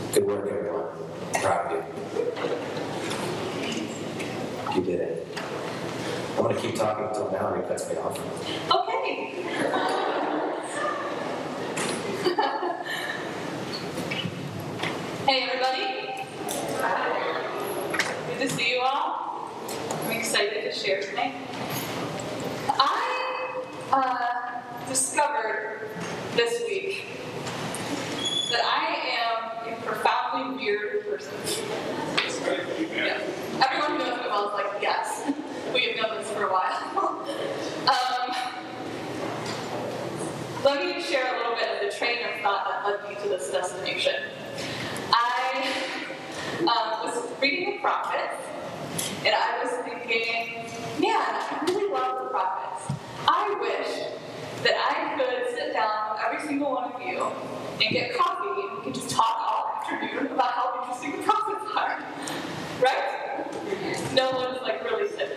Good work, everyone. I'm proud of you. You did it. I'm going to keep talking until Mallory cuts me off. Okay. Hey, everybody. Good to see you all. I'm excited to share tonight. I discovered this week that I am a profoundly weird person. Yeah. Everyone who knows me well is like, yes, we have known this for a while. Let me share a little bit of the train of thought that led me to this destination. I was reading the prophets, and I was thinking, man, I really love the prophets. I wish that I could sit down with every single one of you and get coffee, and we could just talk all afternoon about how interesting the prophets are. Right? No one's like really sick.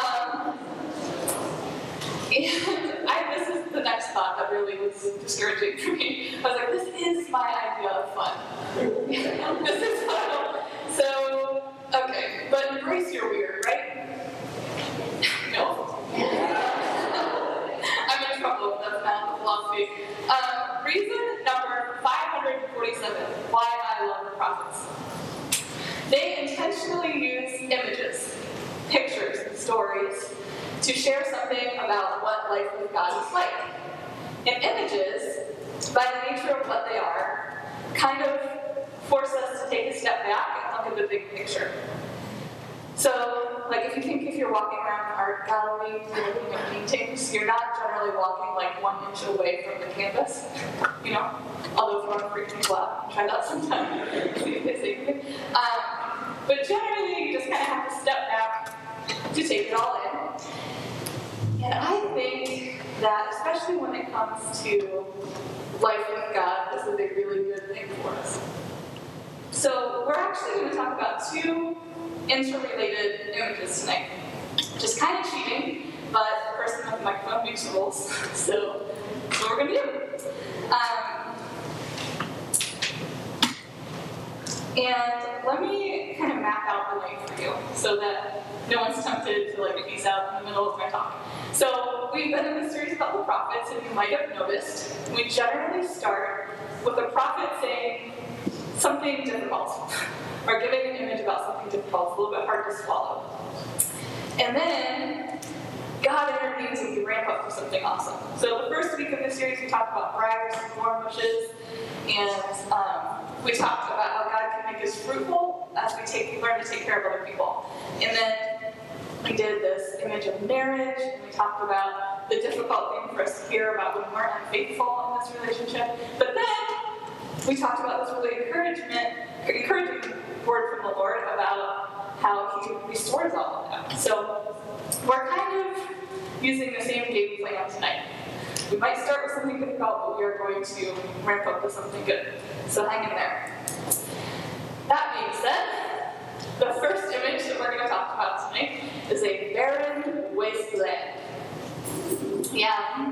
And this is the next thought that really was discouraging for me. I was like, this is my idea of fun. This is fun. So, okay, but embrace your weird, right? No. I'm in trouble if that's not the philosophy. Reason number 547, why I love the prophets. They intentionally use images, pictures, and stories to share something about what life with God is like. And images, by the nature of what they are, kind of force us to take a step back and look at the big picture. So, like if you're walking around an art gallery, you're looking at paintings, you're not generally walking like 1 inch away from the canvas, you know? Although if you want to freak people out, try that sometime. See if they say anything. But generally, you just kind of have to step back to take it all in. And I think that, especially when it comes to life with God, this is a really good thing for us. So we're actually going to talk about 2 interrelated images tonight. Which is kind of cheating, but the person with the microphone makes the rules. So that's what we're going to do. And let me kind of map out the way for you so that no one's tempted to like peace out in the middle of my talk. So we've been in this series about the prophets, and you might have noticed we generally start with a prophet saying something difficult, or giving an image about something difficult, a little bit hard to swallow. And then God intervenes and we ramp up to something awesome. So the first week of this series we talked about briars and thorn bushes, and we talked about how God can make us fruitful as we learn to take care of other people. And then we did this image of marriage, and we talked about the difficult thing for us to hear about when we're unfaithful in this relationship. But then we talked about this really encouraging word from the Lord about how He restores all of that. So we're kind of using the same game plan tonight. We might start with something difficult, but we are going to ramp up to something good. So hang in there. That being said, the first image that we're going to talk about tonight is a barren wasteland. Yeah.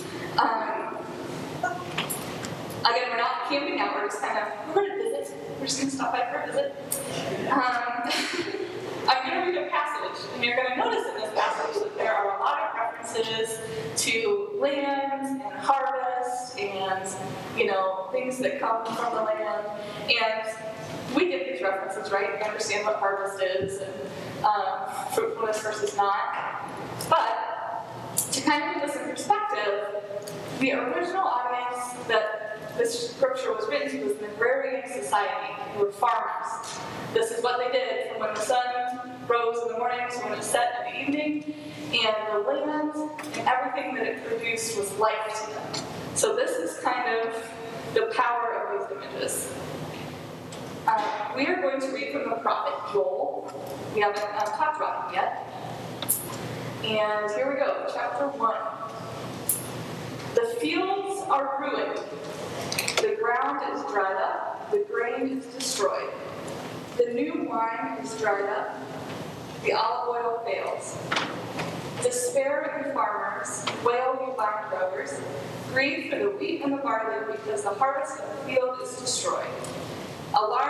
Again, we're not camping out, we're just we're going to visit. We're just going to stop by for a visit. I'm going to read a passage, and you're going to notice in this passage that there are a lot of references to land and harvest and, things that come from the land. And we get these references, right? We understand what harvest is and fruitfulness versus not. But to kind of put this in perspective, the original audience that this scripture was written to was an agrarian society who were farmers. This is what they did from when the sun rose in the morning to when it set in the evening, and the land and everything that it produced was life to them. So this is kind of the power of these images. We are going to read from the prophet Joel. We haven't talked about him yet. And here we go, chapter 1. The fields are ruined. The ground is dried up. The grain is destroyed. The new wine is dried up. The olive oil fails. Despair, you farmers. Wail, you vine growers. Grieve for the wheat and the barley, because the harvest of the field is destroyed. Alarm,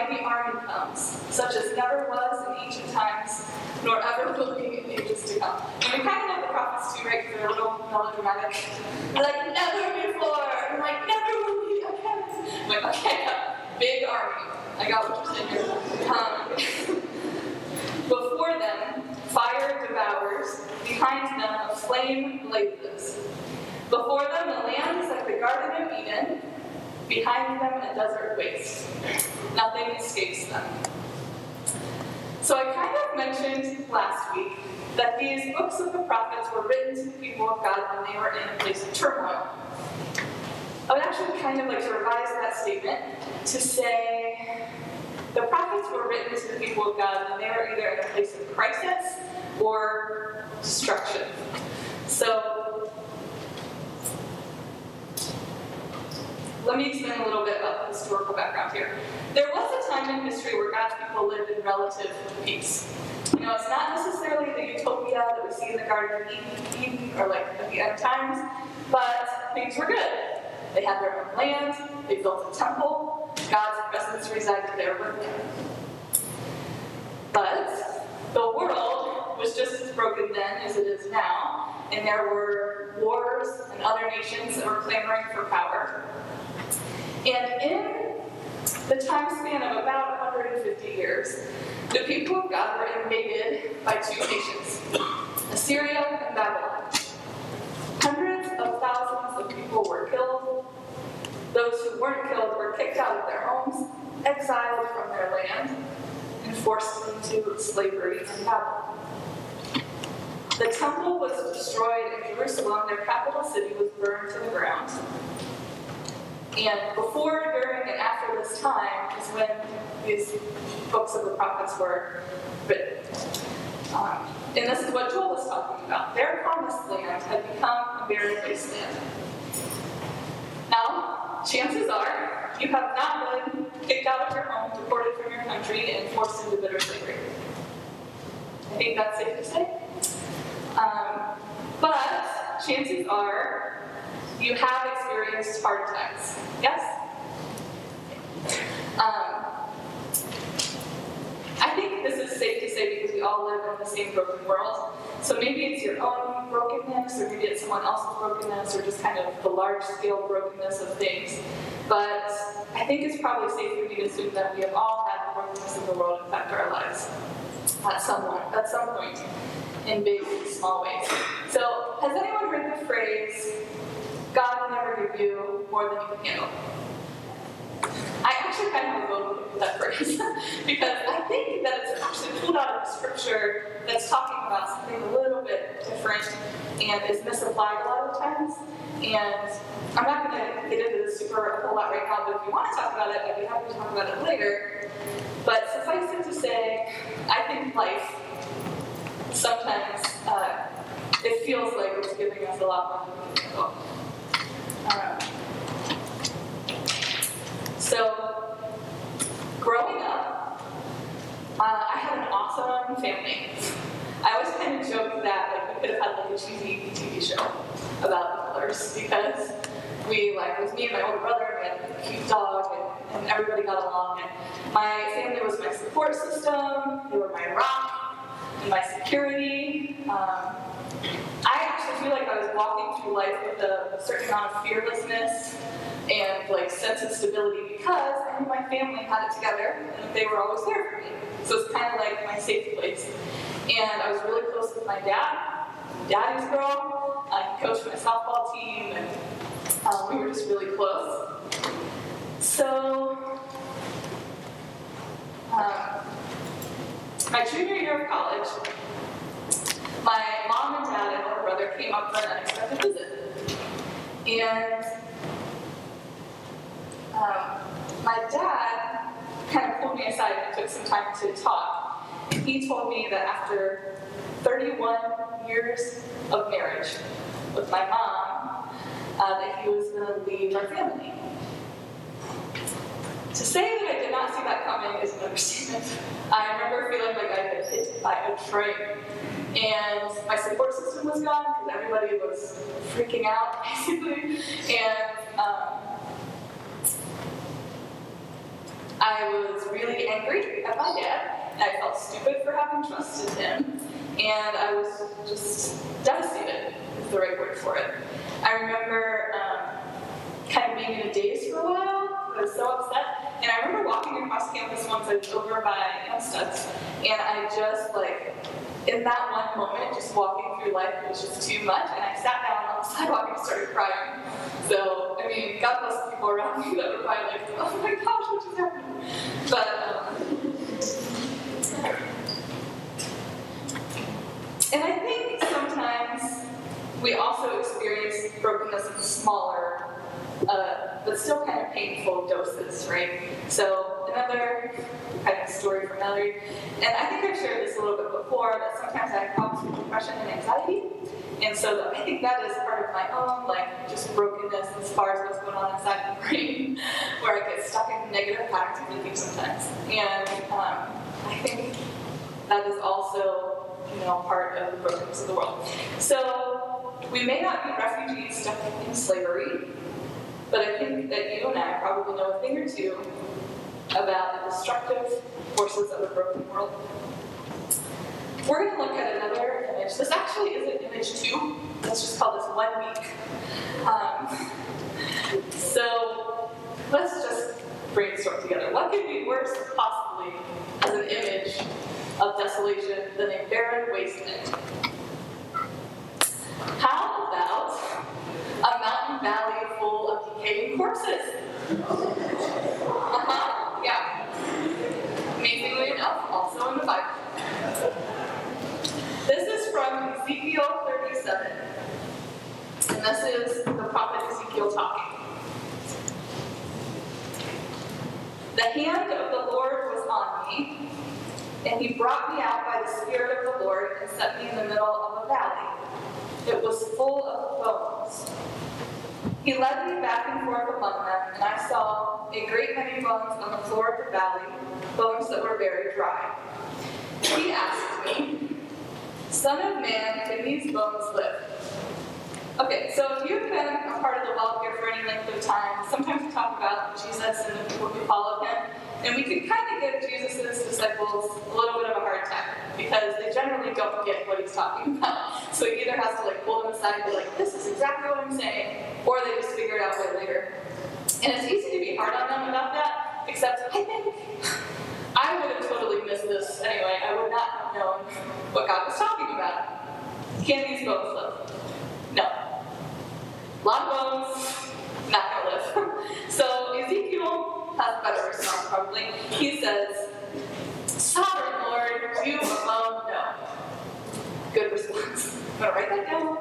mighty army comes, such as never was in ancient times, nor ever will be in ages to come. And we kind of know the prophets too, right? Because they're a little melodramatic. They're like, never before! And like, never will be again! I'm like, okay, big army. I got what you're saying here. Before them, fire devours. Behind them, a flame blazes. Before them, the land is like the Garden of Eden. Behind them, a desert waste. Nothing escapes them. So I kind of mentioned last week that these books of the prophets were written to the people of God when they were in a place of turmoil. I would actually kind of like to revise that statement to say the prophets were written to the people of God when they were either in a place of crisis or destruction. So let me explain a little bit about the historical background here. There was a time in history where God's people lived in relative peace. You know, it's not necessarily the utopia that we see in the Garden of Eden or like at the end times, but things were good. They had their own land, they built a temple, God's presence resided there with them. But the world was just as broken then as it is now, and there were wars and other nations that were clamoring for power. And in the time span of about 150 years, the people of God were invaded by two nations, Assyria and Babylon. Hundreds of thousands of people were killed. Those who weren't killed were kicked out of their homes, exiled from their land, and forced into slavery in Babylon. The temple was destroyed in Jerusalem. Their capital city was burned to the ground. And before, during, and after this time is when these books of the prophets were written. And this is what Joel was talking about. Their promised land had become a barren wasteland. Now, chances are you have not been kicked out of your home, deported from your country, and forced into bitter slavery. I think that's safe to say. But chances are you have experienced hard times. Yes? I think this is safe to say because we all live in the same broken world. So maybe it's your own brokenness, or maybe it's someone else's brokenness, or just kind of the large-scale brokenness of things. But I think it's probably safe for me to assume that we have all had the brokenness of the world affect our lives at some point, in big and small ways. So, has anyone heard the phrase, God will never give you more than you can handle? I actually kind of have a vote with that phrase because I think that it's actually pulled out of scripture that's talking about something a little bit different and is misapplied a lot of times. And I'm not going to get into this a whole lot right now, but if you want to talk about it, I'd be happy to talk about it later. But suffice it to say, I think life sometimes it feels like it's giving us a lot more than we can handle. So, growing up, I had an awesome family. I always kind of joke that we could have had like a cheesy TV show about the Millers because it was me and my older brother, we had a cute dog, and everybody got along. And my family was my support system, they were my rock, and my security. I actually feel like I was walking through life with a certain amount of fearlessness and like sense of stability because I knew my family had it together and they were always there for me. So it's kind of like my safe place. And I was really close with my dad, daddy's girl. He coached my softball team, and we were just really close. So my junior year of college, my mom and dad and older brother came up for an unexpected visit. And my dad kind of pulled me aside and took some time to talk. And he told me that after 31 years of marriage with my mom, that he was going to leave our family. To say that I did not see that coming is an understatement. I remember feeling like I had been hit by a train. And my support system was gone because everybody was freaking out, basically. And I I was really angry at my dad, and I felt stupid for having trusted him, and I was just devastated, is the right word for it. I remember kind of being in a daze for a while. I was so upset, and I remember walking across campus once. I was over by Hempstead's, and I just in that one moment, just walking through life, it was just too much, and I sat down on the sidewalk and started crying. So, I mean, God bless the people around me that were probably like, oh my gosh, what just happened? But, and I think sometimes we also experience brokenness in smaller, but still kind of painful doses, right? So another kind of story from Ellery, and I think I've shared this a little bit before, that sometimes I have problems with depression and anxiety, and so I think that is part of my own, just brokenness as far as what's going on inside the brain, where I get stuck in negative patterns of thinking sometimes. And I think that is also, part of the brokenness of the world. So we may not be refugees stuck in slavery, but I think that you and I probably know a thing or two about the destructive forces of a broken world. We're going to look at another image. This actually isn't image 2. Let's just call this 1 week. So let's just brainstorm together. What could be worse, possibly, as an image of desolation than a barren wasteland? How about a mountain valley full of decaying corpses? Yeah. Amazingly enough, also in the Bible. This is from Ezekiel 37. And this is the prophet Ezekiel talking. The hand of the Lord was on me, and he brought me out by the Spirit of the Lord and set me in the middle of a valley. It was full of bones. He led me back and forth among them, and I saw a great many bones on the floor of the valley, bones that were very dry. He asked me, Son of man, can these bones live? Okay, so if you've been a part of the well here for any length of time, sometimes we talk about Jesus and the people who follow him, and we can kind of give Jesus' disciples a little bit of a hard time, because they generally don't get what he's talking about. So he either has to pull them aside and be like, this is exactly what I'm saying, or they just figure it out way later. And it's easy to be hard on them about that, except I think I would have totally missed this anyway. I would not have known what God was talking about. Can these bones live? No. A lot of bones, not going to live. So Ezekiel has a better response probably. He says, Sovereign Lord, you alone know. Good response. I'm going to write that down.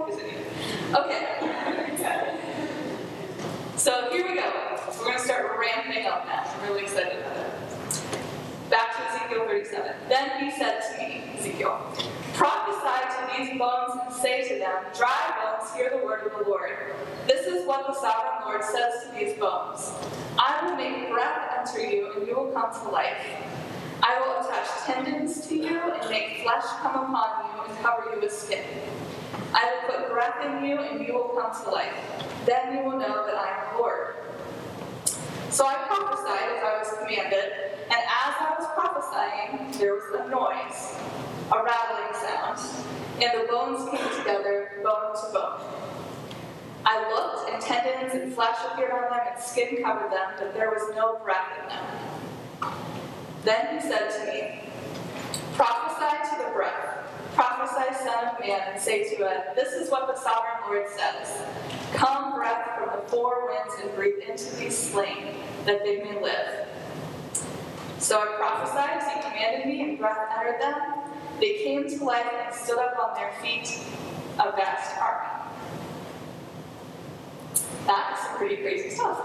Okay. So here we go. We're going to start ramping up now. I'm really excited about it. Back to Ezekiel 37. Then he said to me, Ezekiel, prophesy to these bones and say to them, dry bones, hear the word of the Lord. This is what the sovereign Lord says to these bones. I will make breath enter you, and you will come to life. I will attach tendons to you and make flesh come upon you and cover you with skin. I will put breath in you, and you will come to life. Then you will know that I am the Lord. So I prophesied as I was commanded, and as I was prophesying, there was a noise, a rattling sound, and the bones came together, bone to bone. I looked, and tendons and flesh appeared on them, and skin covered them, but there was no breath in them. Then he said to me, prophesy to the breath. Prophesy, son of man, and say to it, this is what the sovereign Lord says. Come, breath from the four winds, and breathe into these slain, that they may live. So I prophesied as he commanded me, and breath entered them. They came to life and stood up on their feet, a vast army. That's some pretty crazy stuff.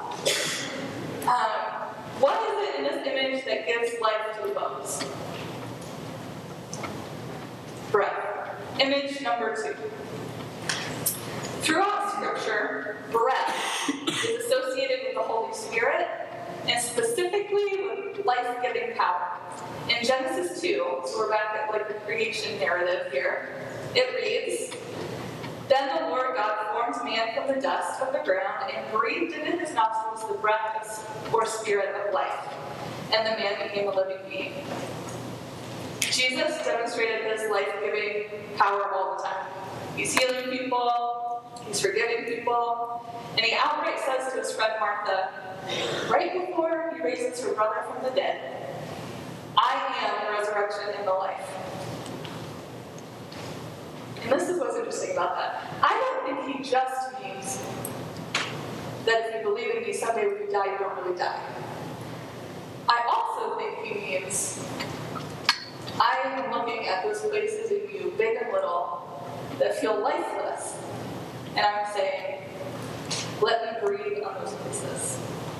What is it in this image that gives life to the bones? Breath. Image number 2. Throughout Scripture, breath is associated with the Holy Spirit, and specifically with life-giving power. In Genesis 2, so we're back at the creation narrative here, it reads, Then the Lord God formed man from the dust of the ground and breathed into his nostrils the breath or spirit of life. and the man became a living being. Jesus demonstrated his life-giving power all the time. He's healing people, he's forgiving people, and he outright says to his friend Martha, right before he raises her brother from the dead, I am the resurrection and the life. And this is what's interesting about that. I don't think he just means that if you believe in me, someday when you die, you don't really die. I also think he means I am looking at those places in you, big and little, that feel lifeless. And I'm saying, let me breathe on those places.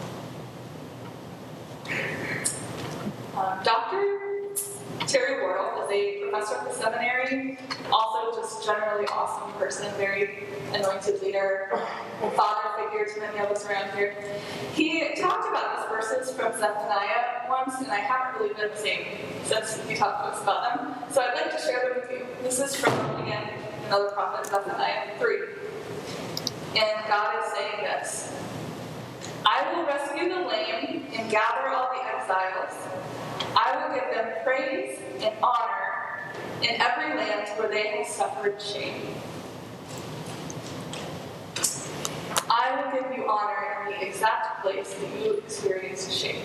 Dr. Terry Wardle is a professor at the seminary, also just generally awesome person, very anointed leader, father figure to many of us around here. He talked about these verses from Zephaniah once, and I haven't really been the same since he talked to us about them. So I'd like to share them with you. This is from, again, another prophet, Zephaniah 3. And God is saying this: I will rescue the lame and gather all the exiles. I will give them praise and honor in every land where they have suffered shame. I will give you honor in the exact place that you experienced shame.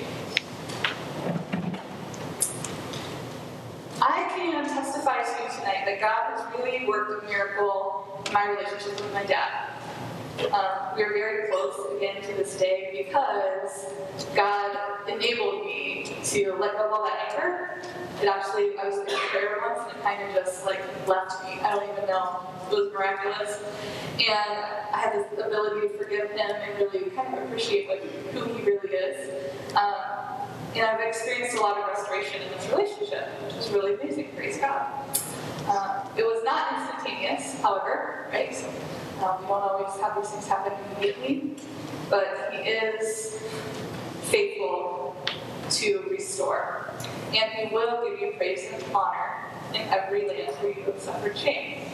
I can testify to you tonight that God has really worked a miracle in my relationship with my dad. We're very close again to this day because God enabled me to let go of all that anger. I was in prayer once and it kind of just left me. I don't even know. It was miraculous. And I had this ability to forgive him and really kind of appreciate who he really is. And I've experienced a lot of restoration in this relationship, which is really amazing. Praise God. It was not instantaneous, however, right? So, we don't always have these things happen immediately, but he is faithful to restore. And he will give you praise and honor in every land where you have suffered shame.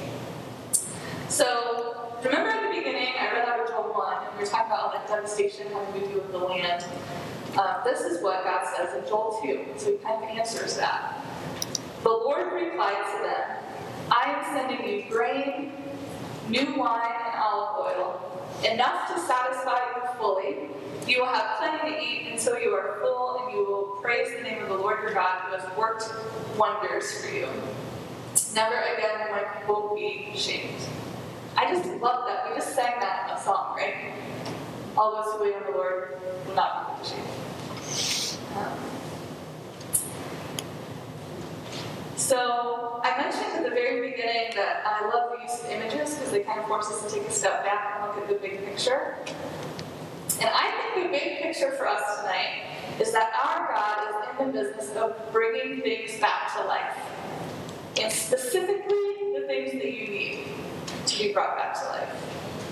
So, remember at the beginning, I read out of Joel 1, and we were talking about all that devastation having to do with the land. This is what God says in Joel 2, so he kind of answers that. The Lord replied to them, I am sending you grain, new wine, and olive oil, enough to satisfy you fully. You will have plenty to eat until you are full, and you will praise the name of the Lord your God who has worked wonders for you. Never again will my people be shamed. I just love that. We just sang that in a song, right? All those who wait on the Lord will not be ashamed. So I mentioned at the very beginning that I love the use of images because they kind of force us to take a step back and look at the big picture. And I think the big picture for us tonight is that our God is in the business of bringing things back to life. And specifically the things that you need to be brought back to life.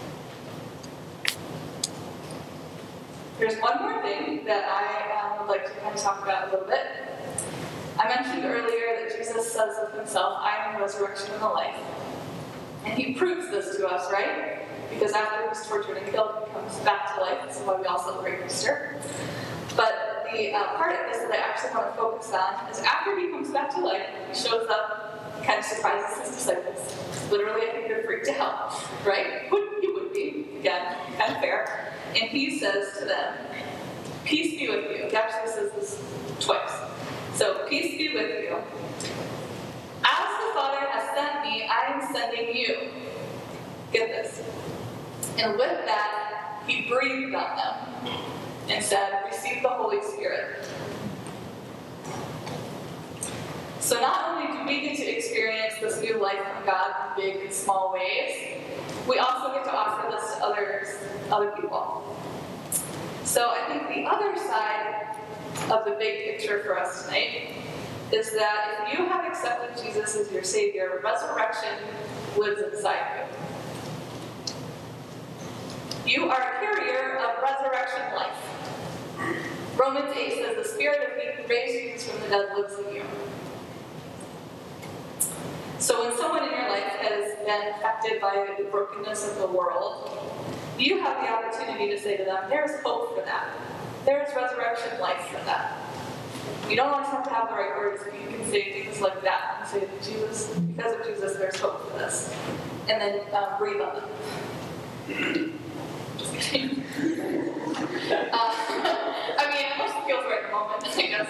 There's one more thing that I would like to kind of talk about a little bit. I mentioned earlier that Jesus says of himself, I am the resurrection and the life. And he proves this to us, right? Because after he was tortured and killed, he comes back to life. This is why we all celebrate Easter. But the part of this that I actually want to focus on is after he comes back to life, he shows up, kind of surprises his disciples. Literally, I think they're freaked out, right? You would be, again, kind of fair. And he says to them, peace be with you. He actually says this twice. So, peace be with you. As the Father has sent me, I am sending you. Get this. And with that, he breathed on them and said, receive the Holy Spirit. So not only do we get to experience this new life from God in big and small ways, we also get to offer this to other people. So I think the other side of the big picture for us tonight is that if you have accepted Jesus as your Savior, resurrection lives inside you. You are a carrier of resurrection life. Romans 8 says, the Spirit of He who raised Jesus from the dead lives in you. So when someone in your life has been affected by the brokenness of the world, you have the opportunity to say to them, there is hope for that. There is resurrection life for that. You don't always have to have the right words, but you can say things like that. You say, Jesus, because of Jesus, there's hope for this. And then breathe on them. Just kidding. I mean, it mostly feels right in the moment, I guess.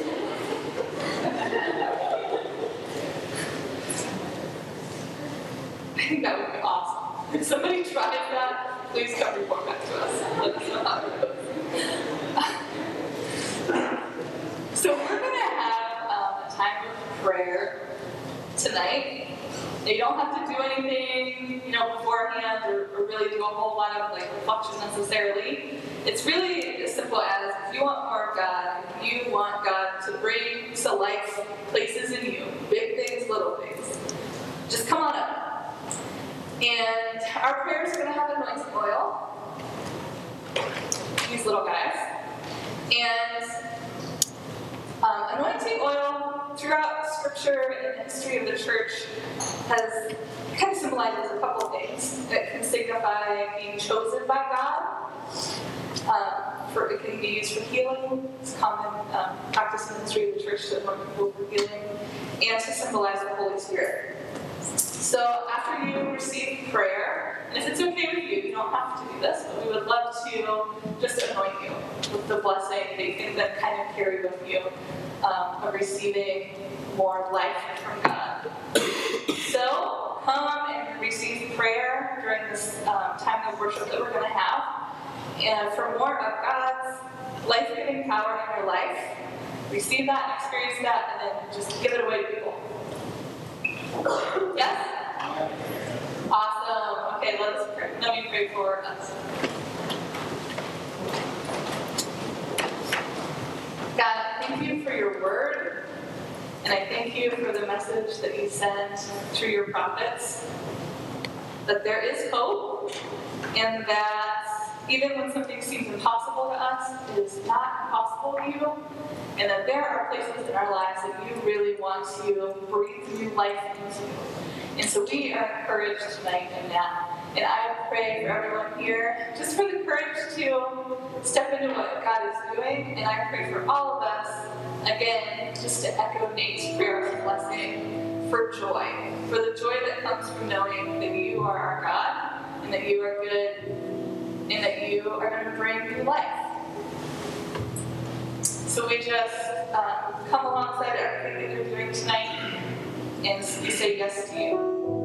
I think that would be awesome. If somebody tries that, please come report back to us. Let us know how it goes. So we're going to have a time of prayer tonight. You don't have to do anything, beforehand or really do a whole lot of reflection necessarily. It's really as simple as if you want more of God, if you want God to bring to life places in you, big things, little things, just come on up. And our prayers are going to have anointing oil, these little guys. And anointing oil throughout Scripture and the history of the church has kind of symbolizes a couple of things. It can signify being chosen by God. It can be used for healing. It's common practice in the history of the church to anoint people for healing, and to symbolize the Holy Spirit. So after you receive prayer, and if it's okay with you, you don't have to do this, but we would love to just anoint you with the blessing that you can then kind of carry with you of receiving more life from God. So come and receive prayer during this time of worship that we're going to have. And for more of God's life-giving power in your life, receive that and experience that, and then just give it away to people. Yes? Awesome. Okay, let me pray for us. God, thank you for your word, and I thank you for the message that you sent through your prophets, that there is hope, and that even when something seems impossible to us, it is not impossible to you, and that there are places in our lives that you really want to breathe new life into. And so we are encouraged tonight in that. And I pray for everyone here, just for the courage to step into what God is doing. And I pray for all of us, again, just to echo Nate's prayer of blessing, for joy. For the joy that comes from knowing that you are our God, and that you are good, and that you are going to bring new life. So we just come alongside everything that you're doing tonight, and we say yes to you.